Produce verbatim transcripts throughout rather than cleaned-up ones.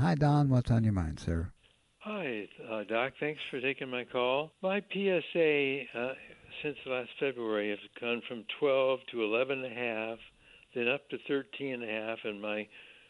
Hi, Don. What's on your mind, sir? Hi, uh, Doc. Thanks for taking my call. My P S A uh, since last February has gone from twelve to eleven and a half, then up to thirteen and a half, and my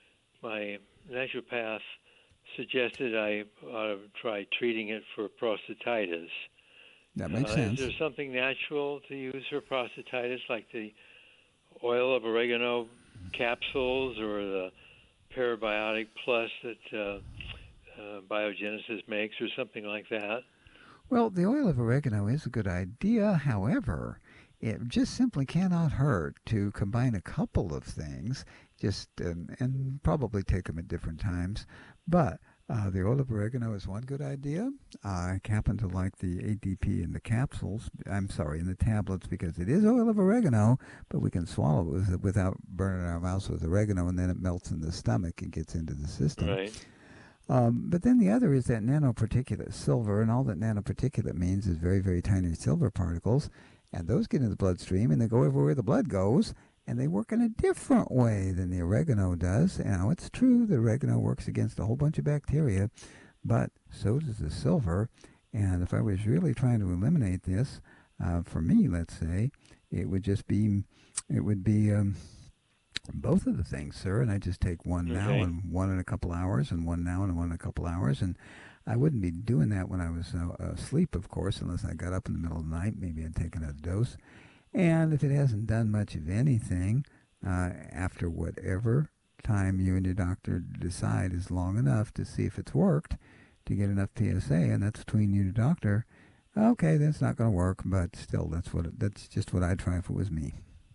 my naturopath suggested I ought to try treating it for prostatitis. That makes Uh, is there sense. something natural to use for prostatitis, like the oil of oregano capsules or the Parabiotic Plus that uh, uh, Biogenesis makes, or something like that? Well, the oil of oregano is a good idea. However, it just simply cannot hurt to combine a couple of things, just um, and probably take them at different times. But uh, the oil of oregano is one good idea. I happen to like the A D P in the capsules. I'm sorry, in the tablets because it is oil of oregano, but we can swallow it with, without burning our mouths with oregano, and then it melts in the stomach and gets into the system. Right. Um, but then the other is that nanoparticulate silver, and all that nanoparticulate means is very, very tiny silver particles, and those get into the bloodstream and they go everywhere the blood goes, and they work in a different way than the oregano does. Now, it's true that oregano works against a whole bunch of bacteria, but so does the silver. And if I was really trying to eliminate this, uh, for me, let's say, it would just be, it would be um, both of the things, sir, and I just take one now Okay. and one in a couple hours and one now and one in a couple hours. And I wouldn't be doing that when I was uh, asleep, of course, unless I got up in the middle of the night. Maybe I'd take another dose. And if it hasn't done much of anything, uh, after whatever time you and your doctor decide is long enough to see if it's worked, to get enough P S A, and that's between you and your doctor, okay, that's not going to work, but still, that's what that's just what I'd try if it was me.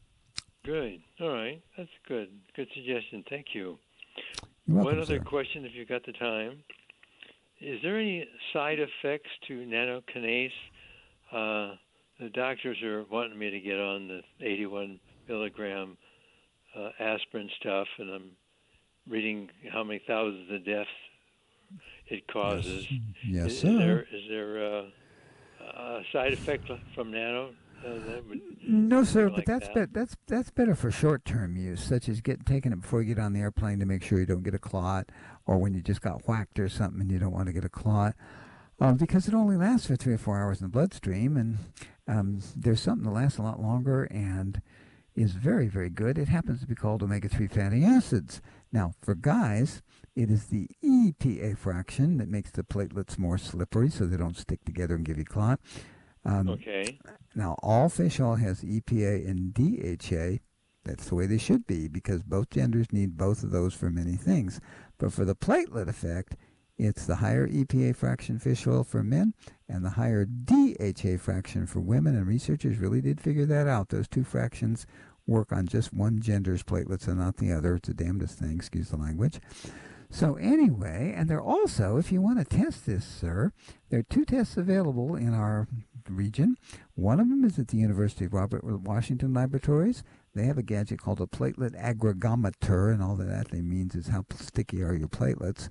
Good. All right. That's good. Good suggestion. Thank you. You're One welcome, other sir. question, if you've got the time. Is there any side effects to nanokinase? Uh, the doctors are wanting me to get on the eighty-one milligram uh, aspirin stuff, and I'm reading how many thousands of deaths it causes. Yes, yes, Is, is sir. there is there uh, a side effect from nano uh, that would No, something sir, but like that's that? bet that's that's better for short-term use, such as get taking it before you get on the airplane to make sure you don't get a clot, or when you just got whacked or something and you don't want to get a clot, uh, because it only lasts for three or four hours in the bloodstream, and um, there's something that lasts a lot longer and is very, very good. It happens to be called omega three fatty acids. Now, for guys, it is the E P A fraction that makes the platelets more slippery so they don't stick together and give you clot. Um, Okay. Now, all fish oil has E P A and D H A. That's the way they should be because both genders need both of those for many things. But for the platelet effect, it's the higher E P A fraction fish oil for men and the higher D H A fraction for women. And researchers really did figure that out. Those two fractions work on just one gender's platelets and not the other. It's the damnedest thing, excuse the language. So anyway, and there also, if you want to test this, sir, there are two tests available in our region. One of them is at the University of Robert Washington Laboratories. They have a gadget called a platelet aggregometer, and all that that means is how sticky are your platelets.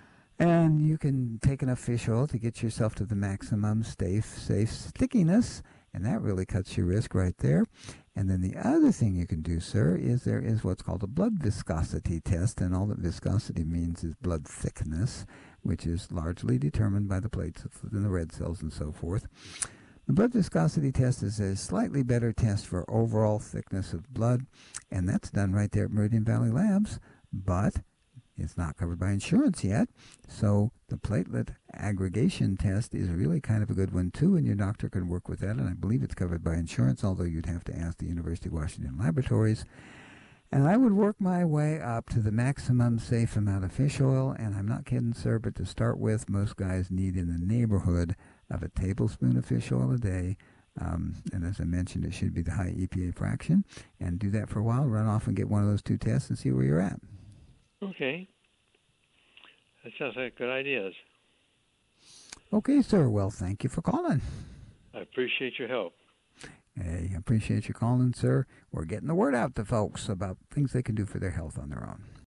And you can take enough fish oil to get yourself to the maximum safe, safe stickiness, and that really cuts your risk right there. And then the other thing you can do, sir, is there is what's called a blood viscosity test, and all that viscosity means is blood thickness, which is largely determined by the platelets and the red cells and so forth. The blood viscosity test is a slightly better test for overall thickness of blood, and that's done right there at Meridian Valley Labs, but it's not covered by insurance yet. So the platelet aggregation test is really kind of a good one too, and your doctor can work with that, and I believe it's covered by insurance, although you'd have to ask the University of Washington Laboratories. And I would work my way up to the maximum safe amount of fish oil, and I'm not kidding, sir, but to start with, most guys need in the neighborhood of a tablespoon of fish oil a day. Um, and as I mentioned, it should be the high E P A fraction. And do that for a while, run off and get one of those two tests and see where you're at. Okay. That sounds like good ideas. Okay, sir. Well, thank you for calling. I appreciate your help. Hey, I appreciate you calling, sir. We're getting the word out to folks about things they can do for their health on their own.